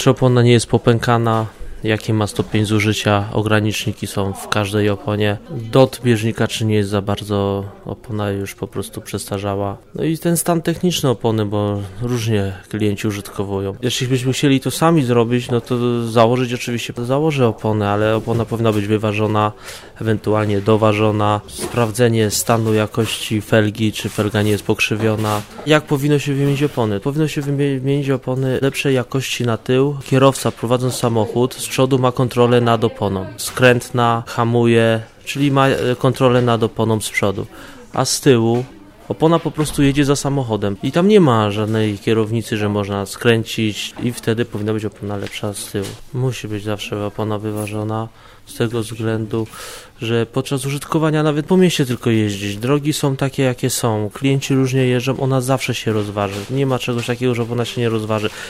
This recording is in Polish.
czy opona nie jest popękana, jaki ma stopień zużycia, ograniczniki są w każdej oponie, dot bieżnika, czy nie jest za bardzo opona już po prostu przestarzała. No i ten stan techniczny opony, bo różnie klienci użytkowują. Jeśli byśmy chcieli to sami zrobić, no to założyć oczywiście, założę oponę, ale opona powinna być wyważona, ewentualnie doważona, sprawdzenie stanu jakości felgi, czy felga nie jest pokrzywiona. Jak powinno się wymienić opony? Powinno się wymienić opony lepszej jakości na tył. Kierowca prowadząc samochód z przodu ma kontrolę nad oponą. Skrętna, hamuje, czyli ma kontrolę nad oponą z przodu. A z tyłu opona po prostu jedzie za samochodem i tam nie ma żadnej kierownicy, że można skręcić i wtedy powinna być opona lepsza z tyłu. Musi być zawsze opona wyważona z tego względu, że podczas użytkowania nawet po mieście tylko jeździć. Drogi są takie, jakie są. Klienci różnie jeżdżą, ona zawsze się rozważy. Nie ma czegoś takiego, że opona się nie rozważy.